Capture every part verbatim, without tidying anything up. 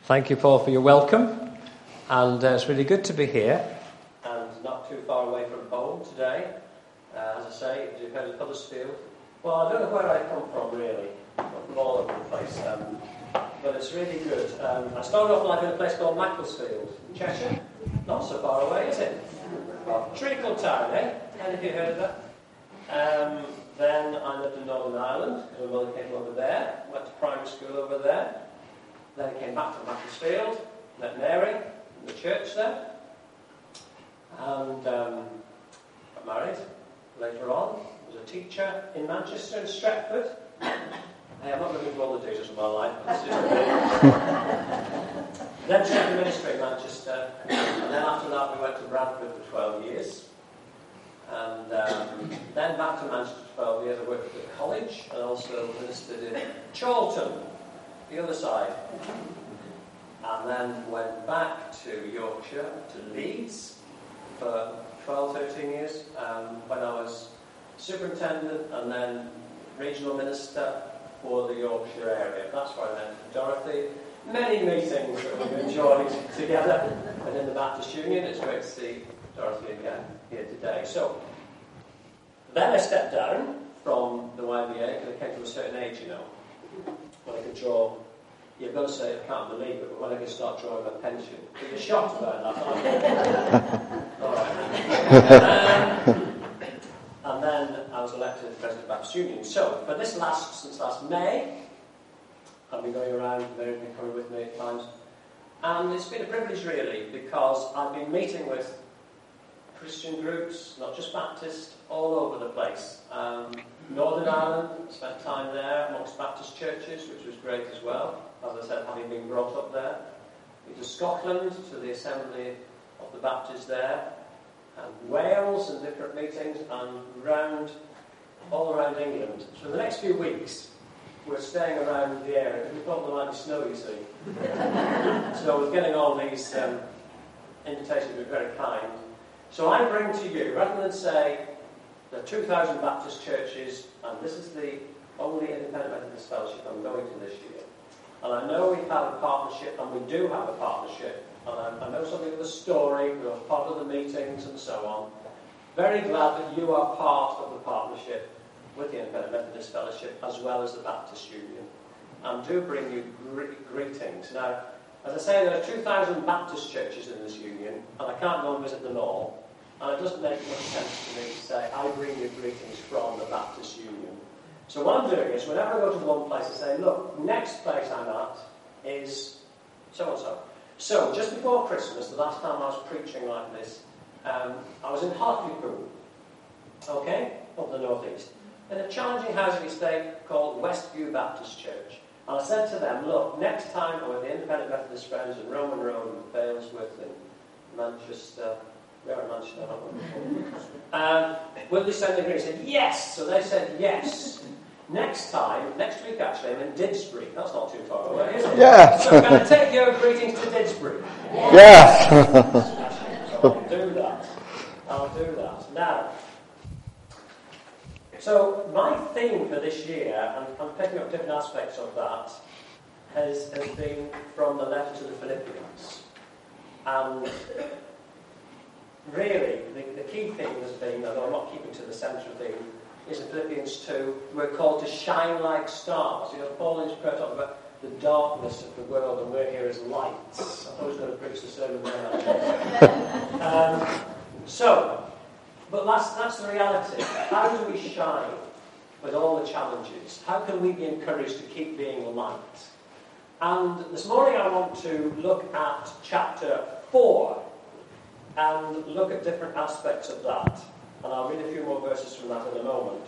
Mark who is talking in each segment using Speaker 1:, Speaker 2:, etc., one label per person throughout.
Speaker 1: Thank you, Paul, for your welcome. And uh, it's really good to be here and not too far away from home today. Uh, as I say, as you've heard of Huddersfield. Well, I don't know where I come from, really. I'm from all over the place. Um, but it's really good. Um, I started off life in a place called Macclesfield, Cheshire. Not so far away, is it? Well, Treacle Town, eh? Any of you heard of that? Um, then I lived in Northern Ireland. My mother came over there. Went to primary school over there. Then I came back to Macclesfield, met Mary in the church there, and um, got married later on. Was a teacher in Manchester and Stretford. Hey, I'm not looking for all the details of my life, but this is Then took the ministry in Manchester, and then after that we went to Bradford for twelve years. And um, then back to Manchester for twelve years. I worked at the college and also ministered in Chorlton, the other side. And then went back to Yorkshire, to Leeds, for twelve, thirteen years, um, when I was superintendent and then regional minister for the Yorkshire area. That's where I met Dorothy. Many meetings that we've enjoyed together within the Baptist Union. It's great to see Dorothy again here today. So, then I stepped down from the Y B A because I came to a certain age, you know, when I could draw. You've got to say, I can't believe it, but when I can start drawing my pension. But you're shocked about that, aren't you? All right. Um, and then I was elected President of the Baptist Union. So, for this last, since last May, I've been going around, Mary's been coming with me at times, and it's been a privilege really, because I've been meeting with Christian groups, not just Baptist, all over the place. Um, Northern Ireland, spent time there amongst Baptist churches, which was great as well, as I said, having been brought up there. Been to Scotland, to the Assembly of the Baptists there, and Wales and different meetings, and round, all around England. So the next few weeks, we're staying around the area, because we thought there might be snow, you see. So we're getting all these um, invitations, we're very kind. So I bring to you, rather than say, there are two thousand Baptist churches, and this is the only independent Methodist fellowship I'm going to this year. And I know we have a partnership, and we do have a partnership, and I, I know something of the story, we were part of the meetings and so on. Very glad that you are part of the partnership with the Independent Methodist Fellowship, as well as the Baptist Union. And do bring you gre- greetings. Now, as I say, there are two thousand Baptist churches in this union, and I can't go and visit them all. And it doesn't make much sense to me to say, I bring you greetings from the Baptist Union. So what I'm doing is, whenever I go to one place, I say, look, next place I'm at is so-and-so. So, just before Christmas, the last time I was preaching like this, um, I was in Hartlepool, okay, up the northeast, in a challenging housing estate called Westview Baptist Church. And I said to them, look, next time I'm with the Independent Methodist Friends in Roman Road and Failsworth in Manchester, we are in Manchester, aren't we? um, will they send the greeting? They said, yes! So they said, yes. Next time, next week actually, I'm in Didsbury. That's not too far away, is it?
Speaker 2: Yeah.
Speaker 1: So can I take your greetings to Didsbury?
Speaker 2: Yes.
Speaker 1: So I'll do that. I'll do that. Now, so my theme for this year, and I'm picking up different aspects of that, has, has been from the letter to the Philippians. And really, the, the key thing has been, although I'm not keeping to the central theme, is in Philippians two, we're called to shine like stars. You know, Paul in his prayer talks about the darkness of the world, and we're here as lights. I was going to preach the sermon there. um, so, but that's, that's the reality. How do we shine with all the challenges? How can we be encouraged to keep being light? And this morning I want to look at chapter four and look at different aspects of that. And I'll read a few more verses from that in a moment.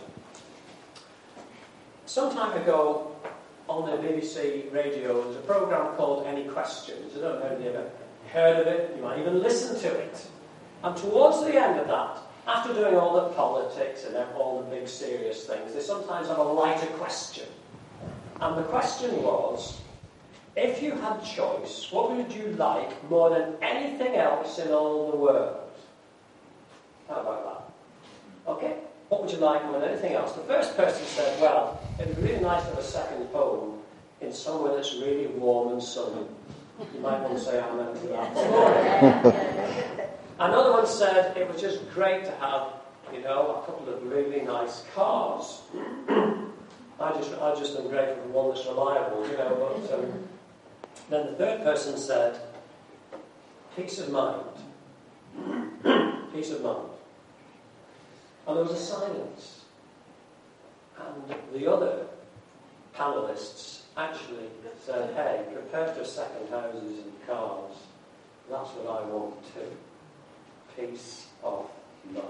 Speaker 1: Some time ago, on the B B C radio, there was a programme called Any Questions. I don't know if you've ever heard of it. You might even listen to it. And towards the end of that, after doing all the politics and all the big serious things, they sometimes have a lighter question. And the question was, if you had choice, what would you like more than anything else in all the world? How about that? Okay, what would you like more than anything else? The first person said, well, it'd be really nice to have a second home in somewhere that's really warm and sunny. You might want to say amen to that. Another one said it was just great to have, you know, a couple of really nice cars. I just, I just am grateful for one that's reliable, you know. But um, then the third person said, peace of mind. Peace of mind. And there was a silence. And the other panellists actually said, hey, compared to second houses and cars, that's what I want too. Peace of mind.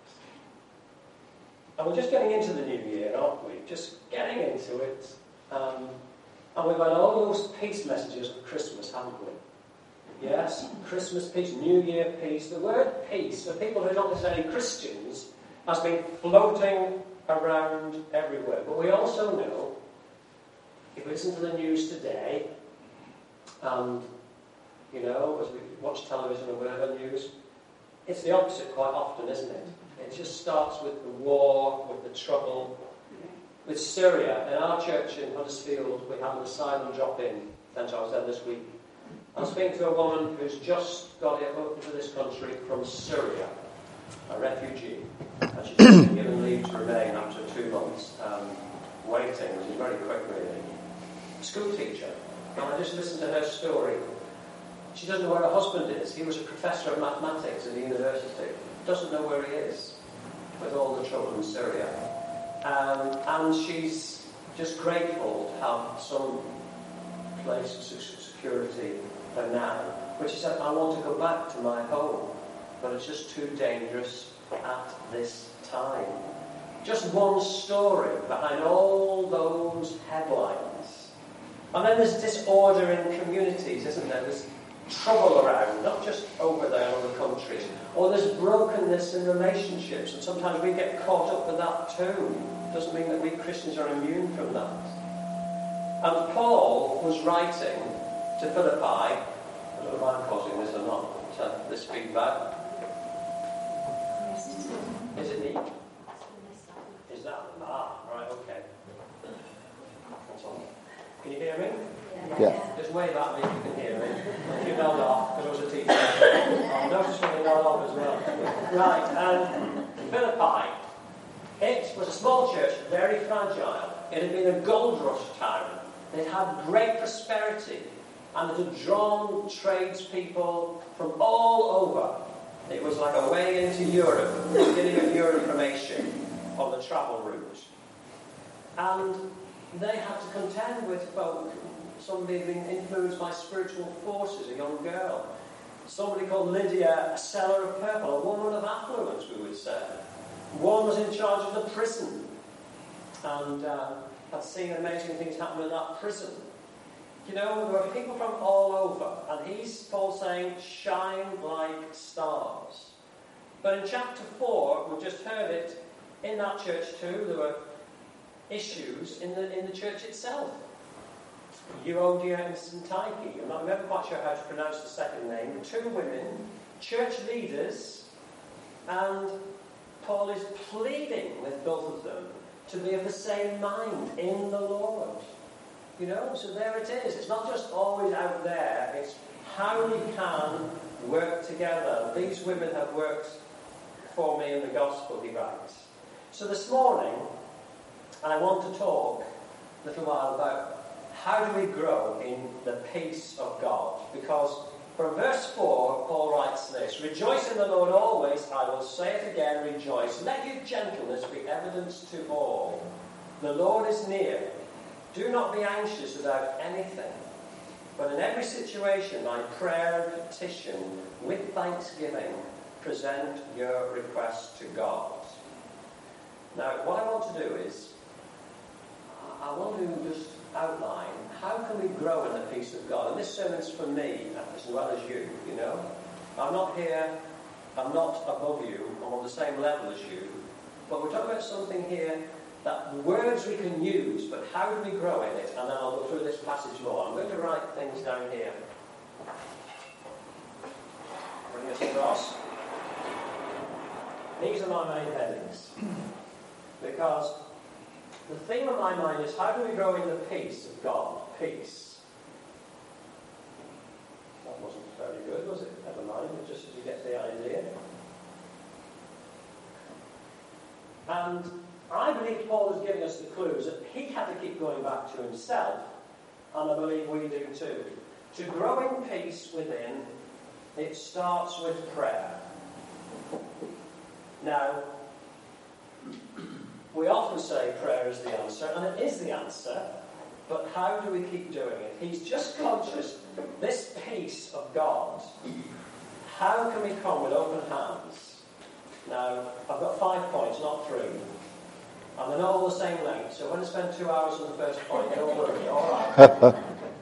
Speaker 1: And we're just getting into the new year, aren't we? Just getting into it. Um, and we've had all those peace messages for Christmas, haven't we? Yes, Christmas peace, New Year peace. The word peace, for people who are not necessarily Christians, has been floating around everywhere. But we also know, if we listen to the news today, and, you know, as we watch television or whatever news, it's the opposite quite often, isn't it? It just starts with the war, with the trouble. With Syria, in our church in Huddersfield, we had an asylum drop-in since I was there this week. I'm speaking to a woman who's just got it over to this country from Syria, a refugee. And she's been given leave to remain after two months, um, waiting, which is very quick, really. A school teacher. And I just listened to her story. She doesn't know where her husband is. He was a professor of mathematics at the university. Doesn't know where he is, with all the trouble in Syria. Um, and she's just grateful to have some place of security for now. But she said, I want to go back to my home, but it's just too dangerous at this time. Just one story behind all those headlines. And then there's disorder in communities, isn't there? There's trouble around, not just over there in other countries. Or there's brokenness in relationships, and sometimes we get caught up with that too. Doesn't mean that we Christians are immune from that. And Paul was writing to Philippi. I don't know if I'm causing this or not, uh, this feedback. Is it me? Is that? Ah, right, okay. That's all. Can you hear me?
Speaker 2: Yeah.
Speaker 1: Just wave at me if you can hear me. If you nod off, because I was a teacher. I'll notice when you nod off as well. Right, um, Philippi. It was a small church, very fragile. It had been a gold rush town. It had great prosperity. And it had drawn tradespeople from all over. It was like a way into Europe, the beginning of Europe from Asia, on the travel route. And they had to contend with folk. Somebody had been influenced by spiritual forces, a young girl. Somebody called Lydia, a seller of purple, a woman of affluence, we would say. One was in charge of the prison and uh, had seen amazing things happen in that prison. You know, there were people from all over, and he's, Paul, saying, shine like stars. But in chapter four, we've just heard it, in that church too, there were issues in the in the church itself. Euodia and Syntyche. I'm not, I'm never quite sure how to pronounce the second name. Two women, church leaders, and Paul is pleading with both of them to be of the same mind in the Lord. You know, so there it is. It's not just always out there. It's how we can work together. These women have worked for me in the gospel, he writes. So this morning, I want to talk a little while about how do we grow in the peace of God? Because from verse four, Paul writes this, rejoice in the Lord always, I will say it again, rejoice. Let your gentleness be evidence to all. The Lord is near. Do not be anxious about anything, but in every situation, by prayer and petition, with thanksgiving, present your requests to God. Now, what I want to do is, I want to just outline how can we grow in the peace of God. And this sermon's for me as well as you, you know. I'm not here, I'm not above you, I'm on the same level as you. But we're talking about something here that words we can use, but how do we grow in it? And then I'll go through this passage more. I'm going to write things down here. Bring us across. These are my main headings. Because the theme of my mind is how do we grow in the peace of God? Peace. And I believe Paul is giving us the clues that he had to keep going back to himself, and I believe we do too. To grow in peace within, it starts with prayer. Now, we often say prayer is the answer, and it is the answer, but how do we keep doing it? He's just conscious, this peace of God, how can we come with open hands? Now, I've got five points, not three. And they're not all the same length, so when I spend two hours on the first point, don't worry, all right.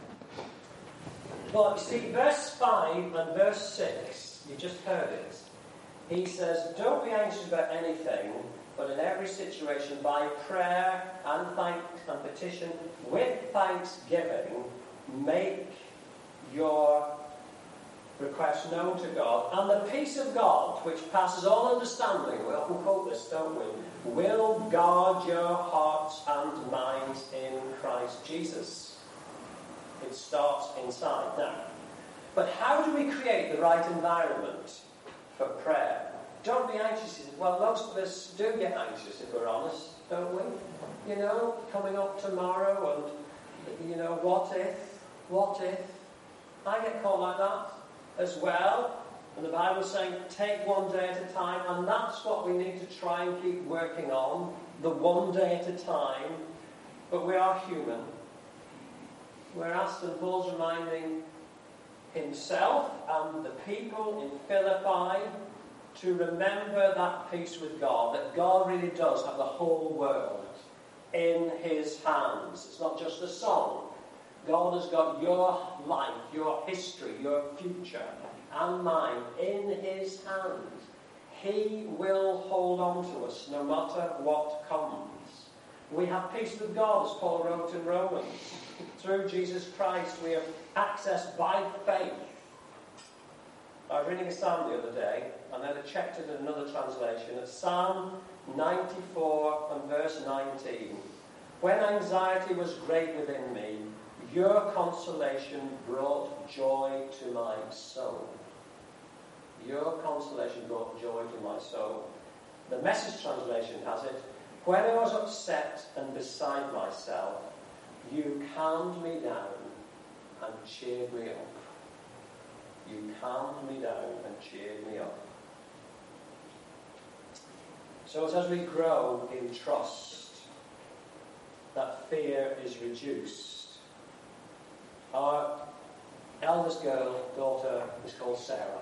Speaker 1: Well, you see, verse five and verse six, you just heard it. He says, don't be anxious about anything, but in every situation, by prayer and thanks and petition, with thanksgiving, make your requests known to God. And the peace of God, which passes all understanding, we often quote this, don't we, will guard your hearts and minds in Christ Jesus. It starts inside now. But how do we create the right environment for prayer? Don't be anxious. Well, most of us do get anxious, if we're honest, don't we? You know, coming up tomorrow and, you know, what if? What if? I get caught like that as well. And the Bible's saying, take one day at a time. And that's what we need to try and keep working on, the one day at a time. But we are human. We're asked, and Paul's reminding himself and the people in Philippi to remember that peace with God, that God really does have the whole world in his hands. It's not just a song. God has got your life, your history, your future, and mine in his hands. He will hold on to us no matter what comes. We have peace with God, as Paul wrote in Romans. Through Jesus Christ we have access by faith. I was reading a psalm the other day, and then I checked it in another translation. It's Psalm ninety-four and verse nineteen. When anxiety was great within me, your consolation brought joy to my soul. Your consolation brought joy to my soul. The Message translation has it, when I was upset and beside myself, you calmed me down and cheered me up. You calmed me down and cheered me up. So it's as we grow in trust that fear is reduced. Our eldest girl, daughter, is called Sarah.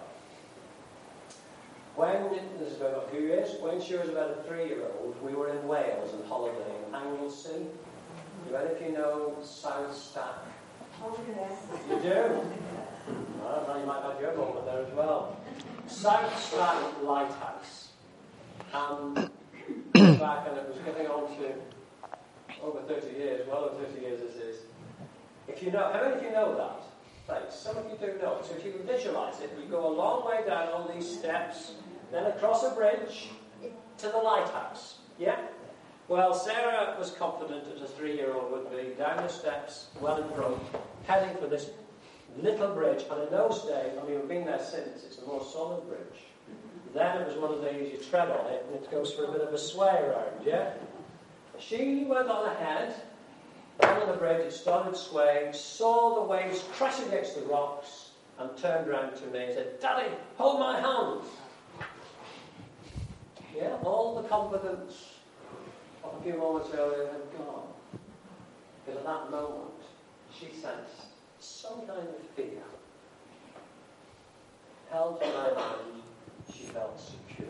Speaker 1: When, this is about a few years, when she was about a three-year-old, we were in Wales on holiday in Anglesey. Do any of you know South Stack?
Speaker 2: Oh, yes.
Speaker 1: You do? Well, you might have your moment there as well. South Stack Lighthouse. And back, and it was getting on to over thirty years, well over thirty years this is. If you know, how many of you know that? Right, some of you do know it. So if you can visualise it, we go a long way down all these steps, then across a bridge to the lighthouse. Yeah? Well, Sarah was confident as a three-year-old would be, down the steps, well in front, heading for this little bridge. And in those days, I mean, we've been there since, it's a more solid bridge. Then it was one of these, you tread on it, and it goes for a bit of a sway around, yeah? She went on ahead, on the bridge, it started swaying, saw the waves crash against the rocks, and turned round to me and said, Daddy, hold my hand. Yeah, all the confidence of a few moments earlier had gone. Because at that moment, she sensed some kind of fear. Held to my hand, she felt secure.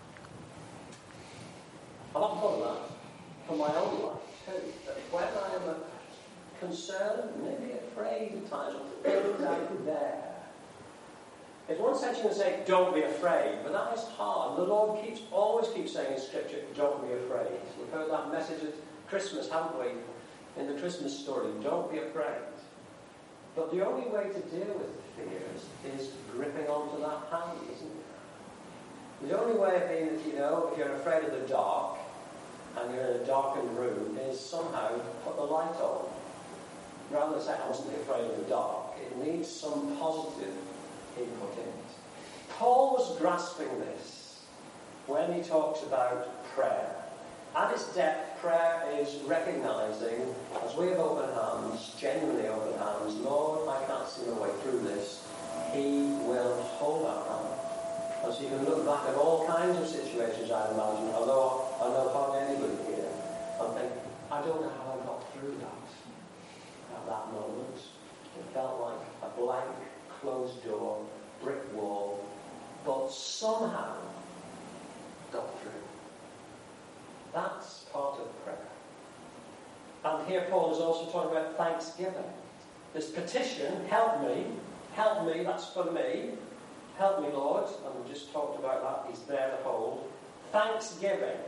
Speaker 1: I've often thought of that for my own life too, that when I am concerned, maybe afraid at times of things out there, there's one section that says, don't be afraid, but that is hard. The Lord keeps always keeps saying in Scripture, don't be afraid. We've heard that message at Christmas, haven't we? In the Christmas story, don't be afraid. But the only way to deal with the fears is gripping onto that hand, isn't it? The only way of being, you know, if you're afraid of the dark, and you're in a darkened room, is somehow put the light on. Rather than say, I mustn't be afraid of the dark, it needs some positive input in it. Paul was grasping this when he talks about prayer. At its depth, prayer is recognising, as we have open hands, genuinely open hands, Lord, I can't see my way through this. He will hold our hand. And so you can look back at all kinds of situations, I imagine, although I know hardly anybody here, and think, I don't know how I got through that at that moment. It felt like a blank, closed door, brick wall, but somehow got through. That's part of prayer. And here Paul is also talking about thanksgiving. This petition, help me, help me, that's for me. Help me, Lord. And we just talked about that. He's there to hold. Thanksgiving.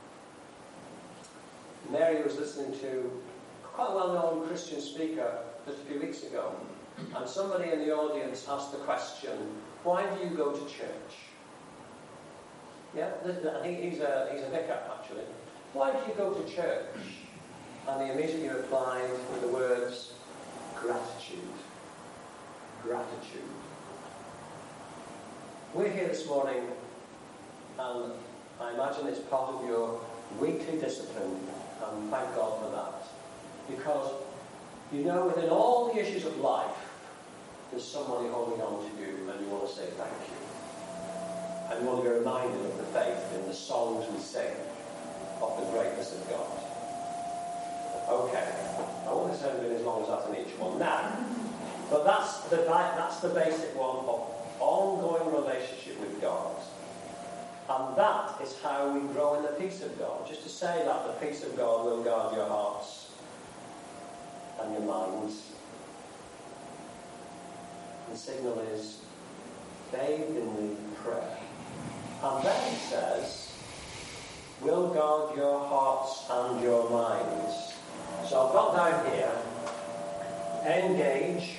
Speaker 1: Mary was listening to quite a well-known Christian speaker just a few weeks ago. And somebody in the audience asked the question, why do you go to church? Yeah, I think he's a, he's a vicar, actually. Why do you go to church? And he immediately replied with the words, gratitude. Gratitude. We're here this morning, and I imagine it's part of your weekly discipline, and thank God for that. Because, you know, within all the issues of life, there's somebody holding on to you, and you want to say thank you. And you want to be reminded of the faith in the songs we sing, of the greatness of God. Okay, I won't spend as long as that in each one now. But that's the, that's the basic one of ongoing relationship with God. And that is how we grow in the peace of God. Just to say that the peace of God will guard your hearts and your minds. The signal is bathed in the prayer. And then it says, will guard your hearts and your minds. So I've got down here, engage.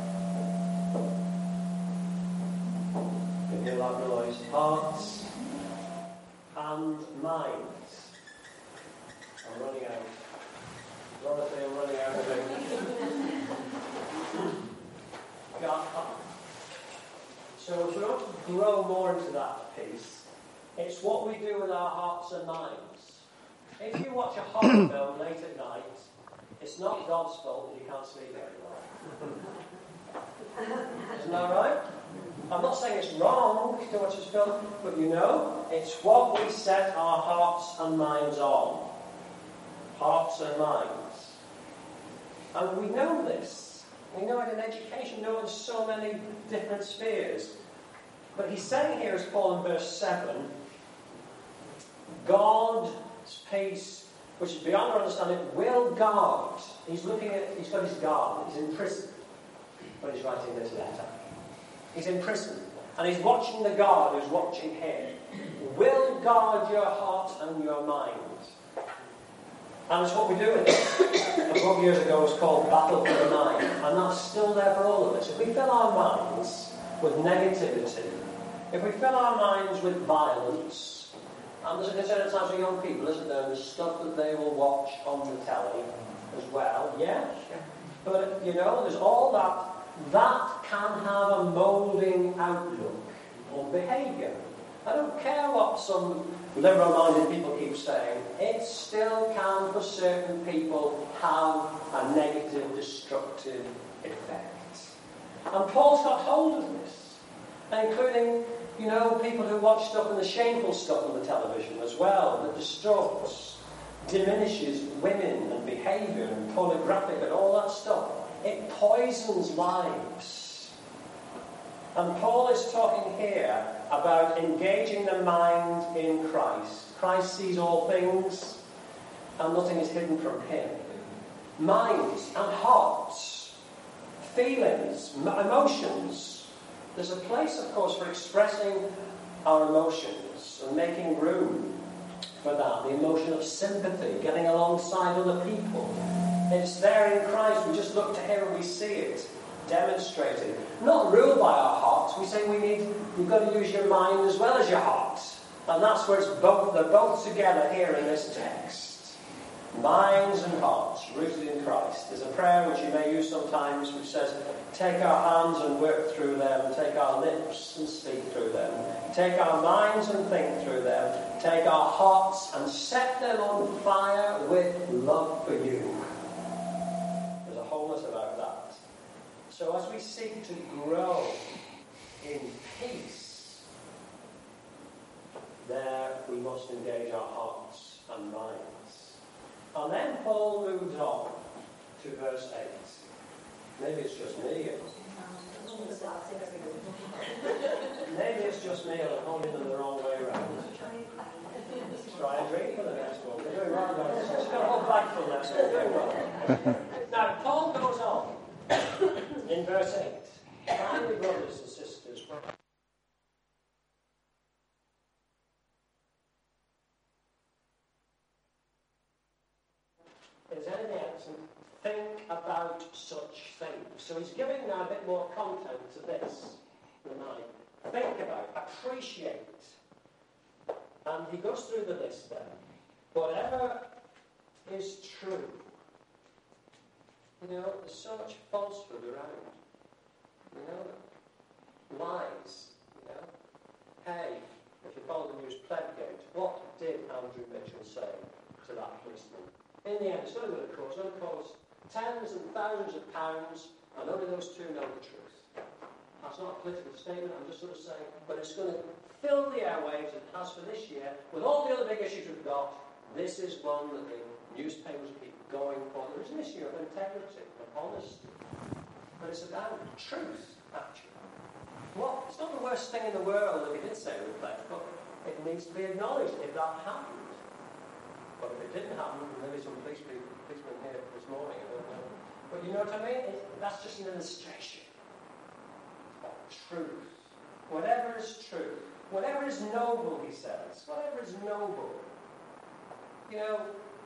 Speaker 1: You hear that noise? Hearts and minds. I'm running out. Dorothy, I'm running out of it. Yeah. So if we want to grow more into that piece, it's what we do with our hearts and minds. If you watch a horror film late at night, it's not God's fault that you can't sleep very well. Isn't that right? I'm not saying it's wrong to watch this film, but you know, it's what we set our hearts and minds on. Hearts and minds. And we know this. We know it in education, we know it in so many different spheres. But he's saying here, as Paul in verse seven, God's peace, which is beyond our understanding, will guard. He's looking at, he's got his guard, he's in prison when he's writing this letter. He's in prison, and he's watching the guard who's watching him. Will guard your heart and your mind. And it's what we do with it. A couple of years ago it was called Battle for the Mind, and that's still there for all of us. If we fill our minds with negativity, if we fill our minds with violence, and there's a concern at times for young people, isn't there? There's stuff that they will watch on the telly as well, yeah? But, you know, there's all that. That can have a moulding outlook on behaviour. I don't care what some liberal-minded people keep saying, it still can, for certain people, have a negative, destructive effect. And Paul's got hold of this, including, you know, people who watch stuff and the shameful stuff on the television as well, that distorts, diminishes women and behaviour and pornographic and all that stuff. It poisons lives. And Paul is talking here about engaging the mind in Christ. Christ sees all things, and nothing is hidden from him. Minds and hearts, feelings, emotions. There's a place, of course, for expressing our emotions and making room for that. The emotion of sympathy, getting alongside other people. It's there in Christ. We just look to him and we see it demonstrated. Not ruled by our hearts. We say we need, you've got to use your mind as well as your heart. And that's where it's both, they're both together here in this text. Minds and hearts rooted in Christ. There's a prayer which you may use sometimes which says, take our hands and work through them, take our lips and speak through them, take our minds and think through them, take our hearts and set them on fire with love for you. There's a wholeness about that. So as we seek to grow in peace, there we must engage our hearts and minds. And then Paul moves on to verse eight. Maybe it's just me. Maybe it's just me and I'm holding them the wrong way around. Try and drink for the next one. They're doing well, guys. Just got a whole bag full next one. Very well. Now, Paul goes on in verse eight. Finally, brothers and sisters, is anything else? Think about such things. So he's giving now a bit more content to this tonight. Think about, appreciate. And he goes through the list then. Whatever is true. You know, there's so much falsehood around. You know, lies. You know, hey, if you follow the news Pledgate, what did Andrew Mitchell say to that policeman? In the end, it's going to go to court. It's going to cost tens and thousands of pounds, and only those two know the truth. That's not a political statement, I'm just sort of saying, but it's going to fill the airwaves, it has for this year, with all the other big issues we've got. This is one that the newspapers keep going for. There is an issue of integrity, of honesty, but it's about truth, actually. Well, it's not the worst thing in the world that he did say with that, but it needs to be acknowledged if that happened. But if it didn't happen, maybe some police people, policemen here this morning, I don't know. But you know what I mean? It, that's just an illustration of truth. Whatever is true, whatever is noble, he says, whatever is noble. You know,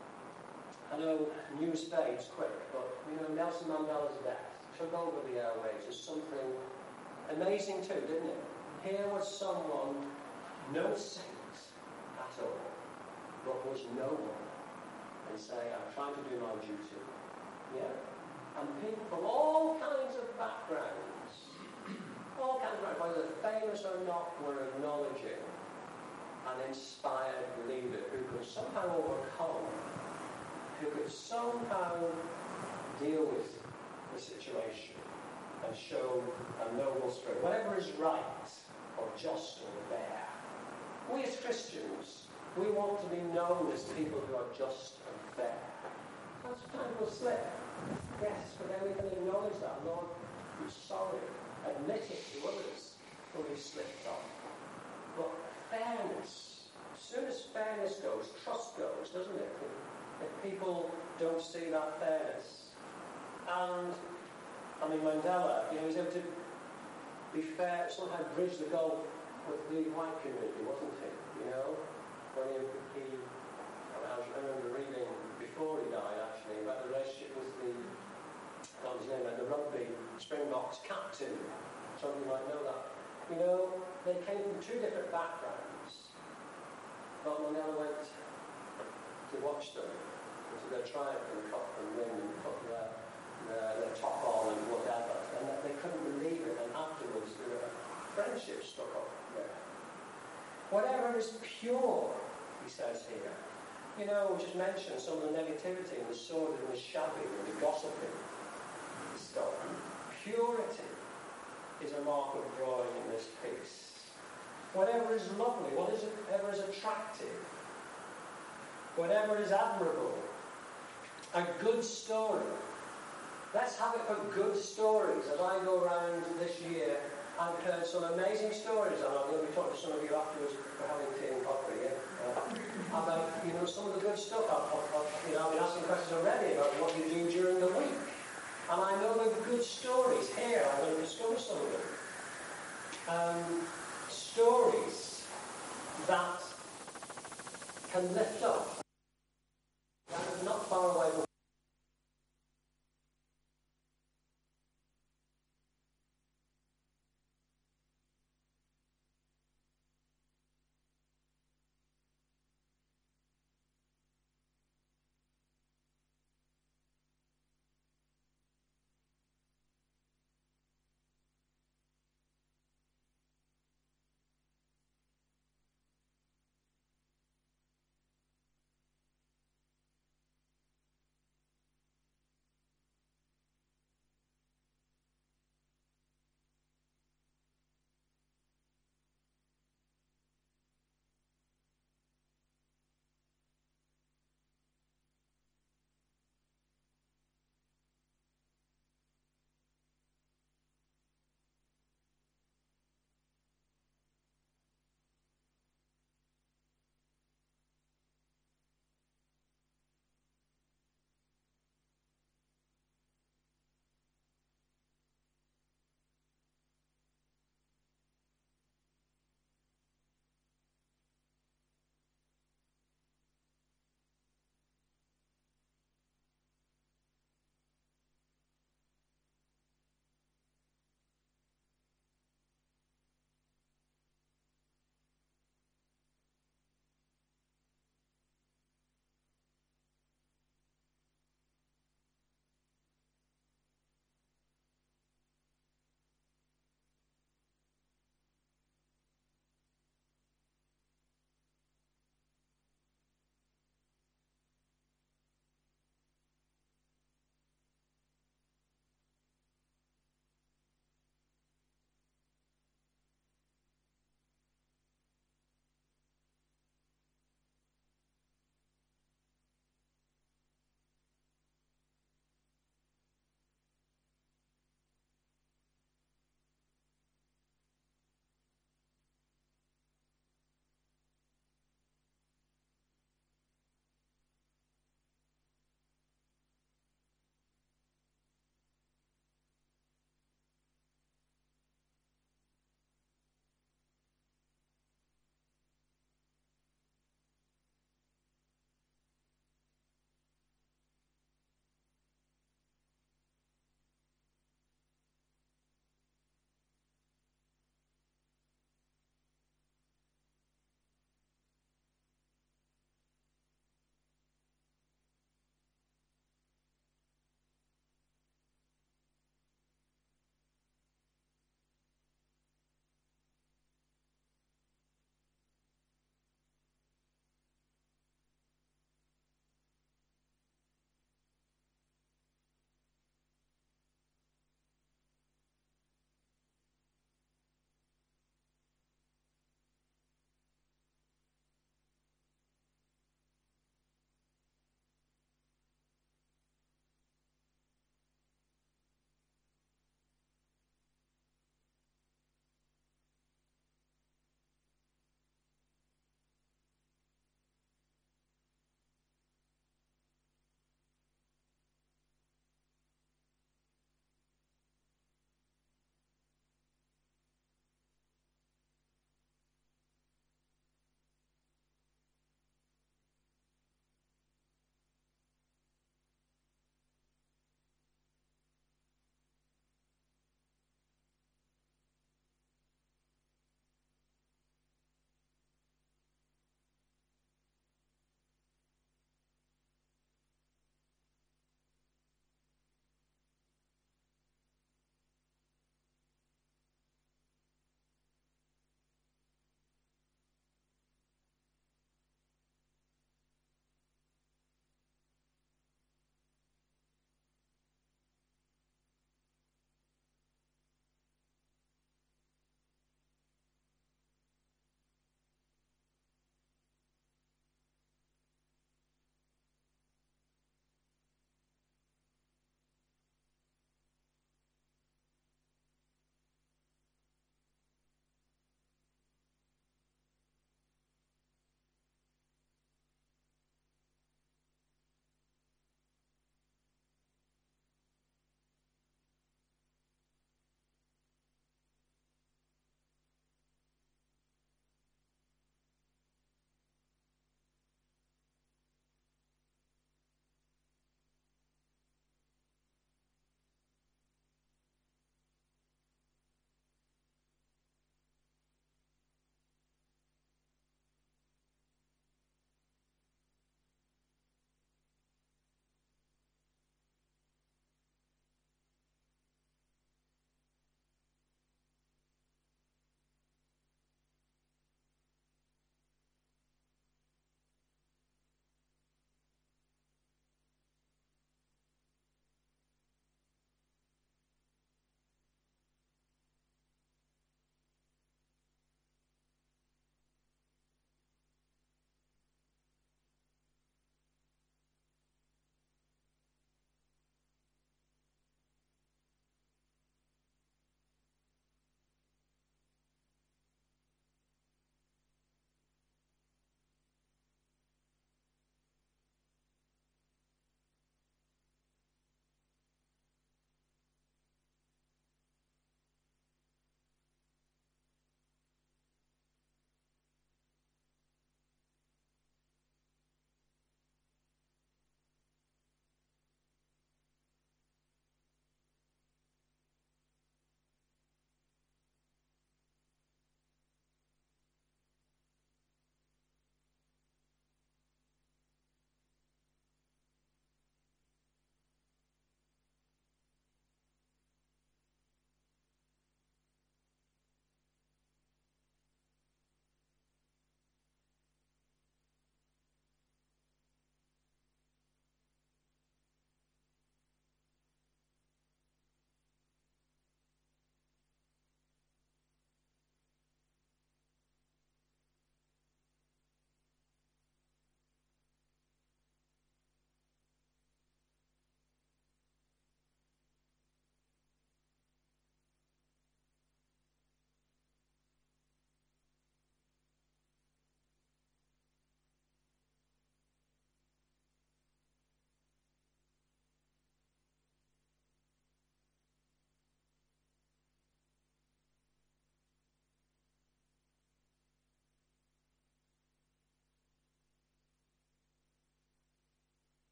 Speaker 1: I know news fades quick, but you know, Nelson Mandela's death took over the airwaves as something amazing too, didn't it? Here was someone, no saint at all, but was noble, and say, I'm trying to do my duty. Yeah? And people from all kinds of backgrounds, all kinds of backgrounds, whether famous or not, were acknowledging an inspired leader who could somehow overcome, who could somehow deal with the situation and show a noble spirit. Whatever is right or just or fair. We as Christians, we want to be known as people who are just and fair. Sometimes we'll slip. Yes, but then we can acknowledge that. Lord, I'm sorry. Admit it to others when we've slipped on. But fairness, as soon as fairness goes, trust goes, doesn't it? If people don't see that fairness. And, I mean, Mandela, you know, he was able to be fair, somehow bridge the gulf with the white community, wasn't he? You know? When he, he I remember reading before he died actually about the relationship with the, what was his name, like the rugby Springboks captain. Some of you might know that. You know, they came from two different backgrounds. But Mandela went to watch them, to their triumph and cut and win and put their, their, their top on and whatever. And they couldn't believe it. And afterwards, there were friendship stuck up there. Whatever is pure, he says here. You know, we just mentioned some of the negativity and the sordid and the shabby and the gossiping and stuff. Purity is a mark of drawing in this piece. Whatever is lovely, whatever is attractive, whatever is admirable, a good story. Let's have it for good stories. As I go around this year, I've heard some amazing stories, and I'm going to be talking to some of you afterwards for having tea and coffee, yeah? Uh, about, you know, some of the good stuff. I've, I've, you know, I've been asking questions already about what you do during the week. And I know the good stories here. I'm going to discover some of them. Um, stories that can lift up